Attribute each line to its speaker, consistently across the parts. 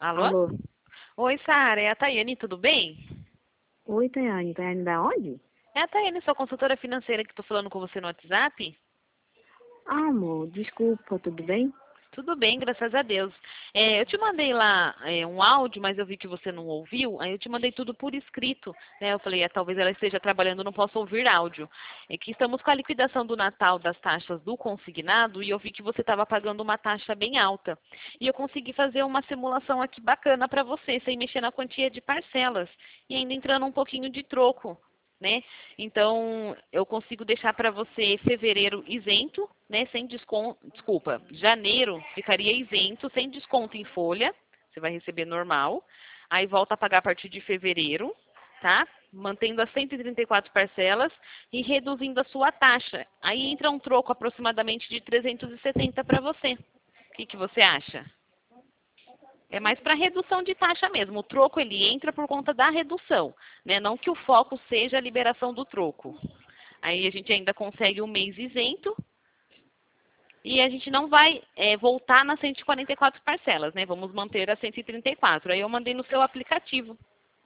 Speaker 1: Alô?
Speaker 2: Alô?
Speaker 1: Oi, Sara, é a Tayane, tudo bem?
Speaker 2: Oi, Tayane. Tayane da onde?
Speaker 1: É a Tayane, sua consultora financeira que estou falando com você no WhatsApp?
Speaker 2: Ah, amor, desculpa, tudo bem?
Speaker 1: Tudo bem, graças a Deus. Eu te mandei lá um áudio, mas eu vi que você não ouviu, aí eu te mandei tudo por escrito, né? Eu falei, talvez ela esteja trabalhando, não possa ouvir áudio. É que estamos com a liquidação do Natal das taxas do consignado e eu vi que você estava pagando uma taxa bem alta. E eu consegui fazer uma simulação aqui bacana para você, sem mexer na quantia de parcelas e ainda entrando um pouquinho de troco, né? Então, eu consigo deixar para você fevereiro isento, né, sem desconto, desculpa, janeiro ficaria isento, sem desconto em folha, você vai receber normal, aí volta a pagar a partir de fevereiro, tá? Mantendo as 134 parcelas e reduzindo a sua taxa. Aí entra um troco aproximadamente de 370 para você. O que você acha? É mais para redução de taxa mesmo. O troco ele entra por conta da redução, né? Não que o foco seja a liberação do troco. Aí a gente ainda consegue um mês isento e a gente não vai voltar nas 144 parcelas, né? Vamos manter as 134. Aí eu mandei no seu aplicativo.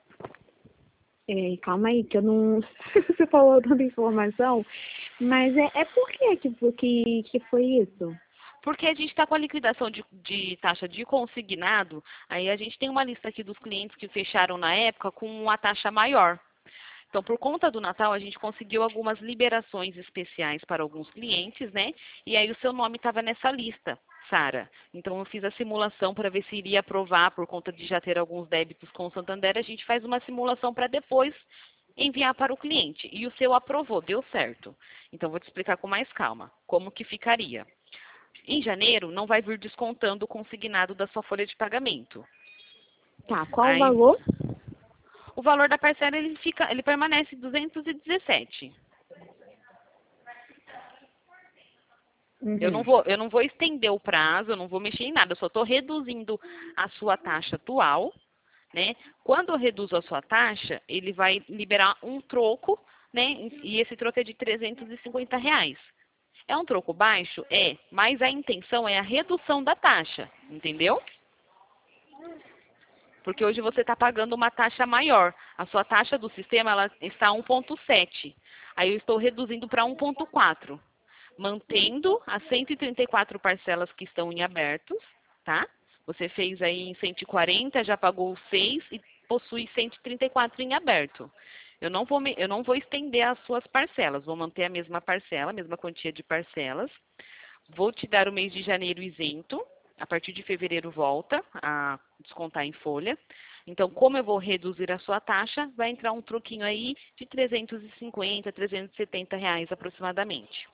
Speaker 2: Calma aí, que eu não. Você falou tanta informação, mas é por que foi isso?
Speaker 1: Porque a gente está com a liquidação de taxa de consignado, aí a gente tem uma lista aqui dos clientes que fecharam na época com uma taxa maior. Então, por conta do Natal, a gente conseguiu algumas liberações especiais para alguns clientes, né? E aí o seu nome estava nessa lista, Sara. Então, eu fiz a simulação para ver se iria aprovar por conta de já ter alguns débitos com o Santander. A gente faz uma simulação para depois enviar para o cliente. E o seu aprovou, deu certo. Então, vou te explicar com mais calma como que ficaria. Em janeiro, não vai vir descontando o consignado da sua folha de pagamento.
Speaker 2: Tá, qual o
Speaker 1: Aí,
Speaker 2: valor?
Speaker 1: o valor da parcela ele permanece 217.
Speaker 2: Uhum.
Speaker 1: Eu não vou estender o prazo, eu não vou mexer em nada, eu só estou reduzindo a sua taxa atual, né? Quando eu reduzo a sua taxa, ele vai liberar um troco, né? E esse troco é de R$ 350. É um troco baixo? É, mas a intenção é a redução da taxa, entendeu? Porque hoje você está pagando uma taxa maior. A sua taxa do sistema ela está 1,7. Aí eu estou reduzindo para 1,4, mantendo as 134 parcelas que estão em abertos, tá? Você fez aí em 140, já pagou 6 e possui 134 em aberto. Eu não vou estender as suas parcelas, vou manter a mesma parcela, a mesma quantia de parcelas. Vou te dar o mês de janeiro isento. A partir de fevereiro volta a descontar em folha. Então, como eu vou reduzir a sua taxa, vai entrar um troquinho aí de 350, R$ 370 aproximadamente.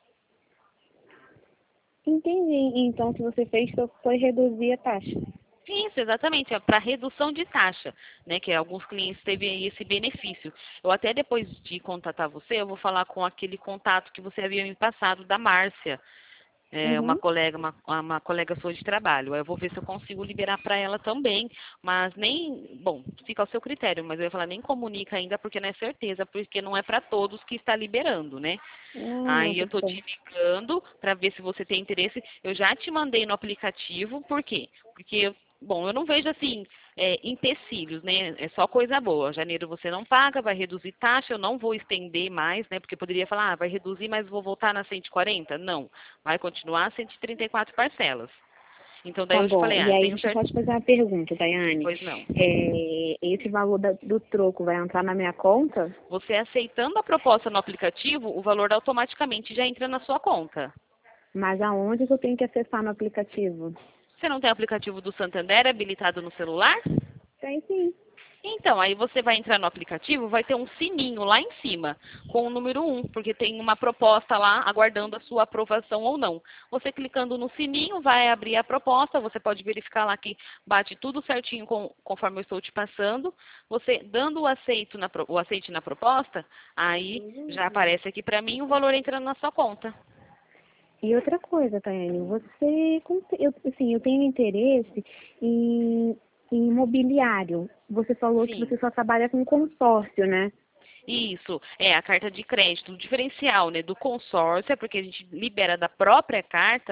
Speaker 2: Entendi. Então, o que você fez foi reduzir a taxa.
Speaker 1: Isso, exatamente, é para redução de taxa, né? Que alguns clientes teve aí esse benefício. Eu até depois de contatar você, eu vou falar com aquele contato que você havia me passado da Márcia,
Speaker 2: Uhum.
Speaker 1: uma colega sua de trabalho. Aí eu vou ver se eu consigo liberar para ela também, mas nem, bom, fica ao seu critério, mas eu ia falar, nem comunica ainda porque não é certeza, porque não é para todos que está liberando, né?
Speaker 2: Não,
Speaker 1: Aí eu
Speaker 2: tudo
Speaker 1: tô te
Speaker 2: bem.
Speaker 1: ligando para ver se você tem interesse. Eu já te mandei no aplicativo, por quê? Porque, bom, eu não vejo assim empecilhos, né? É só coisa boa. Janeiro você não paga, vai reduzir taxa, eu não vou estender mais, né? Porque poderia falar, vai reduzir, mas vou voltar na 140? Não, vai continuar 134 parcelas. Então daí
Speaker 2: Tá
Speaker 1: eu te
Speaker 2: bom.
Speaker 1: falei,
Speaker 2: E aí,
Speaker 1: tenho
Speaker 2: deixa eu
Speaker 1: certeza.
Speaker 2: só te fazer uma pergunta, Daiane.
Speaker 1: Pois não.
Speaker 2: Esse valor do troco vai entrar na minha conta?
Speaker 1: Você aceitando a proposta no aplicativo, o valor automaticamente já entra na sua conta.
Speaker 2: Mas aonde que eu tenho que acessar no aplicativo?
Speaker 1: Você não tem aplicativo do Santander habilitado no celular?
Speaker 2: Tem sim.
Speaker 1: Então, aí você vai entrar no aplicativo, vai ter um sininho lá em cima, com o número 1, porque tem uma proposta lá aguardando a sua aprovação ou não. Você clicando no sininho, vai abrir a proposta, você pode verificar lá que bate tudo certinho conforme eu estou te passando. Você dando o aceite na proposta, aí já aparece aqui para mim o valor entrando na sua conta.
Speaker 2: E outra coisa, Tayane, eu tenho interesse em, em imobiliário. Você falou que
Speaker 1: Sim.
Speaker 2: você só trabalha com consórcio, né?
Speaker 1: Isso, é a carta de crédito, o diferencial, né, do consórcio, é porque a gente libera da própria carta,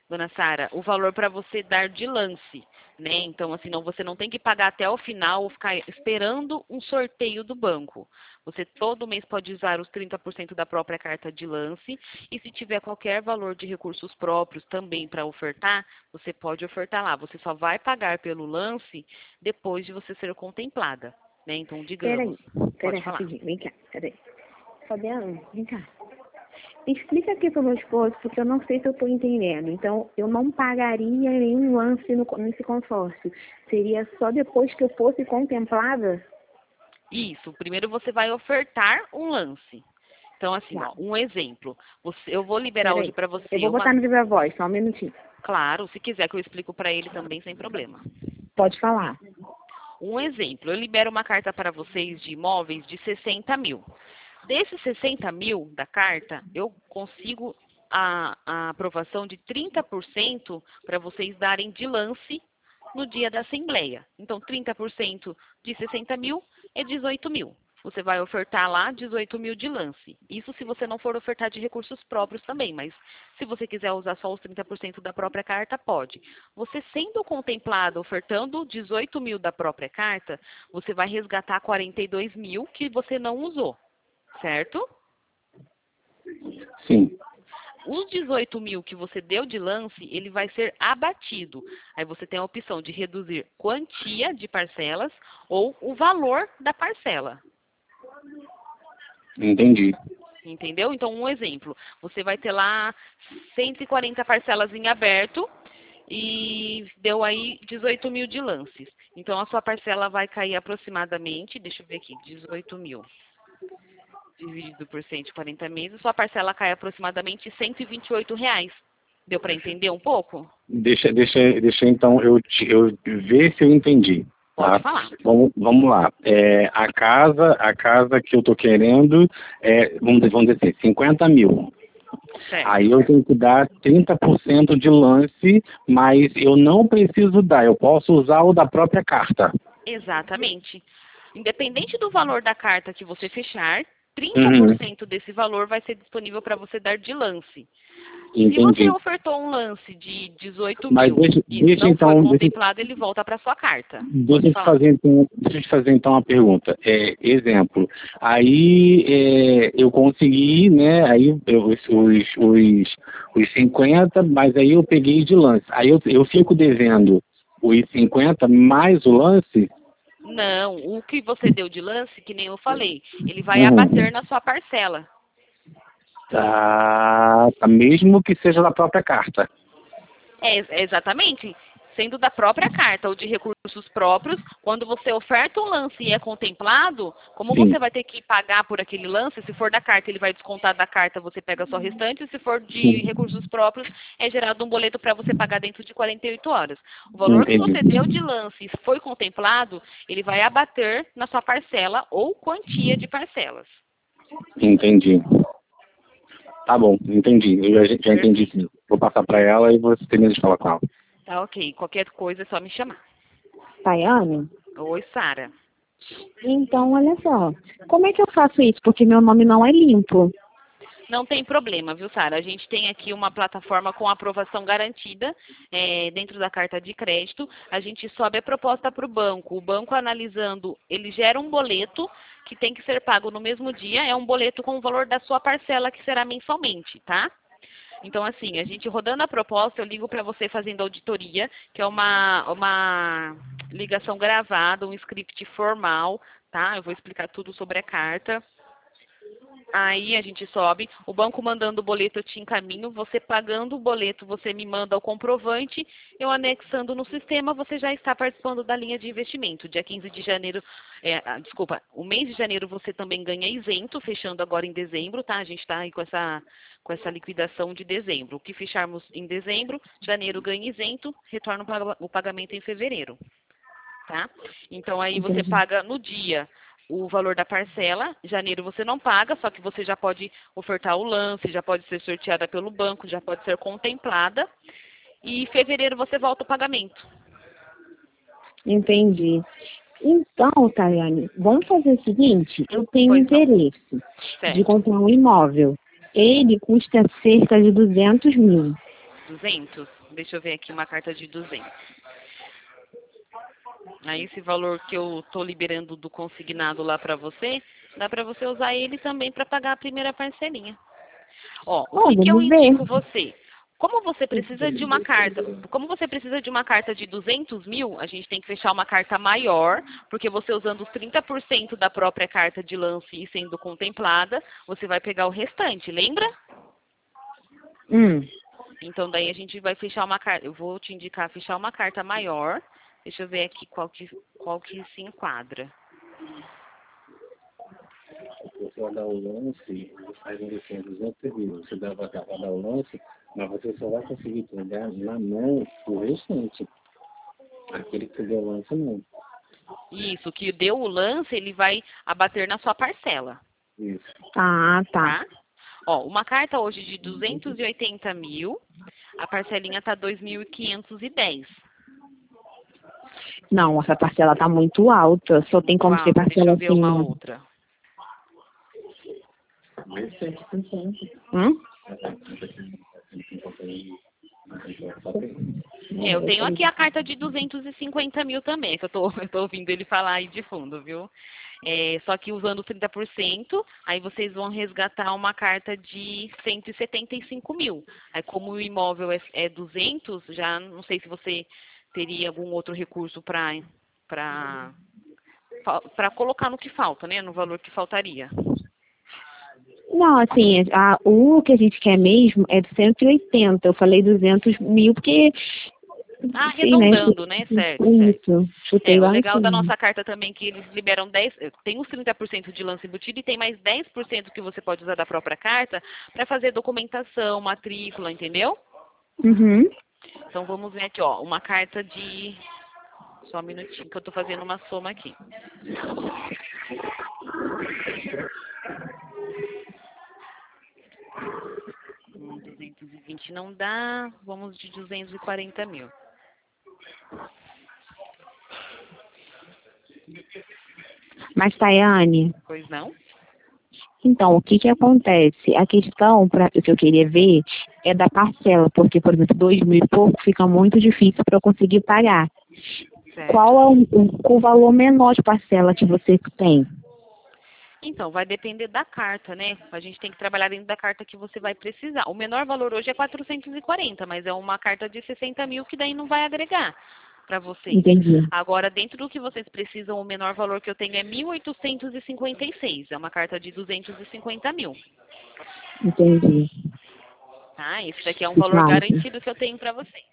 Speaker 1: dona Sara, o valor para você dar de lance, né? Então, assim, não, você não tem que pagar até o final ou ficar esperando um sorteio do banco. Você todo mês pode usar os 30% da própria carta de lance e se tiver qualquer valor de recursos próprios também para ofertar, você pode ofertar lá. Você só vai pagar pelo lance depois de você ser contemplada, né? Então, digamos,
Speaker 2: Peraí,
Speaker 1: pode falar.
Speaker 2: rapidinho, vem cá, peraí. Fabiana, vem cá. Explica aqui para o meu esposo, porque eu não sei se eu estou entendendo. Então, eu não pagaria nenhum lance nesse consórcio. Seria só depois que eu fosse contemplada?
Speaker 1: Isso, primeiro você vai ofertar um lance. Então, assim,
Speaker 2: Tá.
Speaker 1: ó, um exemplo. Eu vou liberar hoje
Speaker 2: Peraí.
Speaker 1: para você
Speaker 2: Eu vou
Speaker 1: uma...
Speaker 2: botar no Viva Voz, só um minutinho.
Speaker 1: Claro, se quiser que eu explico para ele também, sem problema.
Speaker 2: Pode falar.
Speaker 1: Um exemplo, eu libero uma carta para vocês de imóveis de 60 mil. Desses 60 mil da carta, eu consigo a aprovação de 30% para vocês darem de lance no dia da assembleia. Então, 30% de 60 mil é 18 mil. Você vai ofertar lá 18 mil de lance. Isso se você não for ofertar de recursos próprios também, mas se você quiser usar só os 30% da própria carta, pode. Você sendo contemplado ofertando 18 mil da própria carta, você vai resgatar 42 mil que você não usou, certo?
Speaker 3: Sim.
Speaker 1: Os 18 mil que você deu de lance, ele vai ser abatido. Aí você tem a opção de reduzir quantia de parcelas ou o valor da parcela.
Speaker 3: Entendi.
Speaker 1: Entendeu? Então, um exemplo. Você vai ter lá 140 parcelas em aberto e deu aí 18 mil de lances. Então, a sua parcela vai cair aproximadamente, deixa eu ver aqui, 18 mil. Dividido por 140 meses, sua parcela cai aproximadamente R$ 128. Deu para entender um pouco?
Speaker 3: Deixa então eu ver se eu entendi.
Speaker 1: Pode
Speaker 3: Tá?
Speaker 1: falar.
Speaker 3: Vamos lá. A casa que eu tô querendo vamos dizer assim, 50 mil.
Speaker 1: Certo.
Speaker 3: Aí eu tenho que dar 30% de lance, mas eu não preciso dar, eu posso usar o da própria carta.
Speaker 1: Exatamente. Independente do valor da carta que você fechar, 30% desse valor vai ser disponível para você dar de lance. Se você
Speaker 3: Entendi.
Speaker 1: ofertou um lance de 18
Speaker 3: Mas
Speaker 1: mil e não foi contemplado, ele volta para sua carta.
Speaker 3: Deixa eu te fazer então uma pergunta. Exemplo, aí eu consegui, né? Aí os 50, mas aí eu peguei de lance. Aí eu fico devendo os 50 mais o lance?
Speaker 1: Não, o que você deu de lance, que nem eu falei, ele vai abater na sua parcela.
Speaker 3: Tá, mesmo que seja da própria carta.
Speaker 1: Exatamente. Sendo da própria carta ou de recursos próprios, quando você oferta um lance e é contemplado, como
Speaker 3: Sim.
Speaker 1: você vai ter que pagar por aquele lance, se for da carta, ele vai descontar da carta, você pega só o restante, se for de recursos próprios, é gerado um boleto para você pagar dentro de 48 horas. O valor que você deu de lance e foi contemplado, ele vai abater na sua parcela ou quantia de parcelas.
Speaker 3: Entendi. Tá bom, entendi. Eu já entendi sim. Vou passar para ela e você termina de falar com ela.
Speaker 1: Tá ok. Qualquer coisa é só me chamar.
Speaker 2: Tayane?
Speaker 1: Oi, Sara.
Speaker 2: Então, olha só. Como é que eu faço isso? Porque meu nome não é limpo.
Speaker 1: Não tem problema, viu, Sara? A gente tem aqui uma plataforma com aprovação garantida dentro da carta de crédito. A gente sobe a proposta para o banco. O banco, analisando, ele gera um boleto que tem que ser pago no mesmo dia. É um boleto com o valor da sua parcela, que será mensalmente, tá? Então, assim, a gente rodando a proposta, eu ligo para você fazendo auditoria, que é uma ligação gravada, um script formal, tá? Eu vou explicar tudo sobre a carta. Aí a gente sobe, o banco mandando o boleto eu te encaminho, você pagando o boleto, você me manda o comprovante, eu anexando no sistema, você já está participando da linha de investimento. Dia 15 de janeiro, o mês de janeiro você também ganha isento, fechando agora em dezembro, tá? A gente está aí com essa liquidação de dezembro. O que fecharmos em dezembro, janeiro ganha isento, retorna o pagamento em fevereiro, tá? Então aí você paga no dia o valor da parcela, janeiro você não paga, só que você já pode ofertar o lance, já pode ser sorteada pelo banco, já pode ser contemplada, e em fevereiro você volta o pagamento.
Speaker 2: Entendi. Então, Tayane, vamos fazer o seguinte, eu tenho interesse de comprar um imóvel. Ele custa cerca de 200 mil.
Speaker 1: 200? Deixa eu ver aqui uma carta de 200. Aí esse valor que eu tô liberando do consignado lá para você, dá para você usar ele também para pagar a primeira parcelinha. Ó, o que eu
Speaker 2: Vamos ver.
Speaker 1: indico você? Como você precisa de uma carta de 200 mil, a gente tem que fechar uma carta maior, porque você usando os 30% da própria carta de lance e sendo contemplada, você vai pegar o restante, lembra? Então daí a gente vai fechar uma carta, eu vou te indicar fechar uma carta maior. Deixa eu ver aqui qual que se enquadra.
Speaker 3: Você vai dar o lance, você faz investir em 200 mil, você vai dar o lance, mas você só vai conseguir pegar na mão o restante. Aquele que você deu o lance, não.
Speaker 1: Isso, que deu o lance, ele vai abater na sua parcela.
Speaker 3: Isso.
Speaker 2: Ah, tá.
Speaker 1: Tá? Ó, uma carta hoje de 280 mil, a parcelinha tá 2.510.
Speaker 2: Não, essa parcela tá muito alta. Só tem como ser
Speaker 1: Deixa
Speaker 2: parcela
Speaker 1: eu ver uma
Speaker 2: assim.
Speaker 1: outra. Eu tenho aqui a carta de 250 mil também, que eu tô ouvindo ele falar aí de fundo, viu? Só que usando 30%, aí vocês vão resgatar uma carta de 175 mil. Aí como o imóvel é 200, já não sei se você teria algum outro recurso para colocar no que falta, né? No valor que faltaria.
Speaker 2: Não, assim, o que a gente quer mesmo é de 180. Eu falei 200 mil porque, sim, né?
Speaker 1: Arredondando, né? Certo.
Speaker 2: Isso, chutei
Speaker 1: O
Speaker 2: lá em
Speaker 1: legal da
Speaker 2: cima.
Speaker 1: nossa carta também é que eles liberam 10, tem uns 30% de lance embutido e tem mais 10% que você pode usar da própria carta para fazer documentação, matrícula, entendeu?
Speaker 2: Uhum.
Speaker 1: Então vamos ver aqui, ó, uma carta de... Só um minutinho que eu tô fazendo uma soma aqui. Hum, 220 não dá, vamos de 240 mil.
Speaker 2: Mas, Tayane,
Speaker 1: Pois não?
Speaker 2: então, o que que acontece? A questão que eu queria ver é da parcela, porque, por exemplo, 2.000 e pouco fica muito difícil para eu conseguir pagar.
Speaker 1: Certo.
Speaker 2: Qual é o valor menor de parcela que você tem?
Speaker 1: Então, vai depender da carta, né? A gente tem que trabalhar dentro da carta que você vai precisar. O menor valor hoje é 440, mas é uma carta de 60 mil que daí não vai agregar para vocês.
Speaker 2: Entendi.
Speaker 1: Agora, dentro do que vocês precisam, o menor valor que eu tenho é 1.856. É uma carta de 250 mil.
Speaker 2: Entendi.
Speaker 1: Tá? Esse daqui é um
Speaker 2: Fica
Speaker 1: valor
Speaker 2: alto.
Speaker 1: garantido que eu tenho para vocês.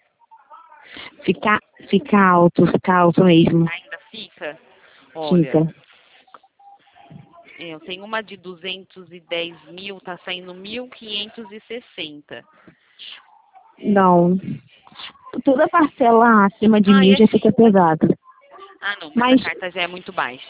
Speaker 2: Fica alto mesmo.
Speaker 1: Ainda fica? Olha,
Speaker 2: Fica.
Speaker 1: eu tenho uma de 210 mil, tá saindo 1.560.
Speaker 2: Não. Toda parcela acima de 1.000 já fica pesado.
Speaker 1: Ah, não,
Speaker 2: Mas,
Speaker 1: essa carta já é muito baixa.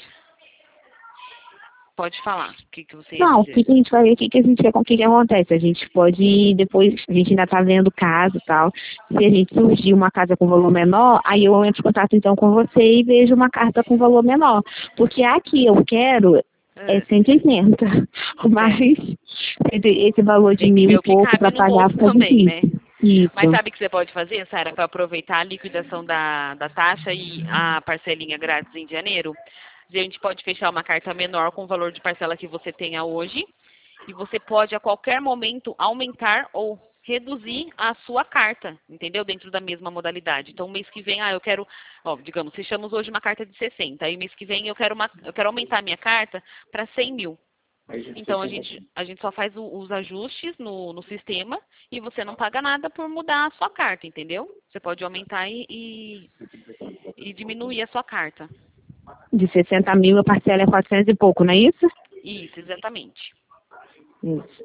Speaker 1: Pode falar. O que você ia
Speaker 2: não, o
Speaker 1: dizer?
Speaker 2: que a gente vai ver, o que a gente vê com o que acontece. A gente pode, depois, a gente ainda tá vendo casa e tal. Se a gente surgir uma casa com valor menor, aí eu entro em contato então com você e vejo uma carta com valor menor. Porque a que eu quero é 180. Mas esse valor de
Speaker 1: Tem que
Speaker 2: 1.000
Speaker 1: ver
Speaker 2: e
Speaker 1: o que
Speaker 2: pouco
Speaker 1: cabe
Speaker 2: para
Speaker 1: no
Speaker 2: pagar
Speaker 1: bolso
Speaker 2: fica
Speaker 1: também, né?
Speaker 2: difícil.
Speaker 1: Mas
Speaker 2: Isso.
Speaker 1: sabe o que você pode fazer, Sara, para aproveitar a liquidação da taxa e a parcelinha grátis em janeiro? A gente pode fechar uma carta menor com o valor de parcela que você tenha hoje e você pode a qualquer momento aumentar ou reduzir a sua carta, entendeu? Dentro da mesma modalidade. Então, mês que vem, eu quero, digamos, fechamos hoje uma carta de 60, aí mês que vem eu quero aumentar a minha carta para 100 mil. Então, a gente só faz os ajustes no sistema e você não paga nada por mudar a sua carta, entendeu? Você pode aumentar e diminuir a sua carta.
Speaker 2: De 60 mil a parcela é 400 e pouco, não é isso?
Speaker 1: Isso, exatamente.
Speaker 2: Isso.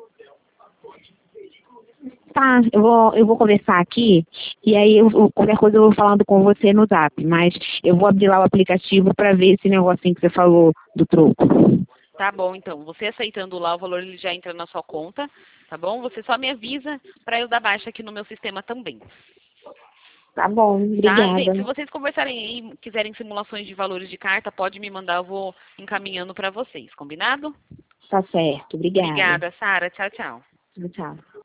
Speaker 2: Tá, eu vou conversar aqui e aí qualquer coisa eu vou falando com você no Zap, mas eu vou abrir lá o aplicativo para ver esse negocinho que você falou do troco.
Speaker 1: Tá bom, então. Você aceitando lá, o valor ele já entra na sua conta, tá bom? Você só me avisa para eu dar baixa aqui no meu sistema também.
Speaker 2: Tá bom,
Speaker 1: Tá,
Speaker 2: obrigada.
Speaker 1: gente? Se vocês conversarem aí e quiserem simulações de valores de carta, pode me mandar, eu vou encaminhando para vocês, combinado?
Speaker 2: Tá certo, obrigada.
Speaker 1: Obrigada, Sara. Tchau, tchau.
Speaker 2: Tchau.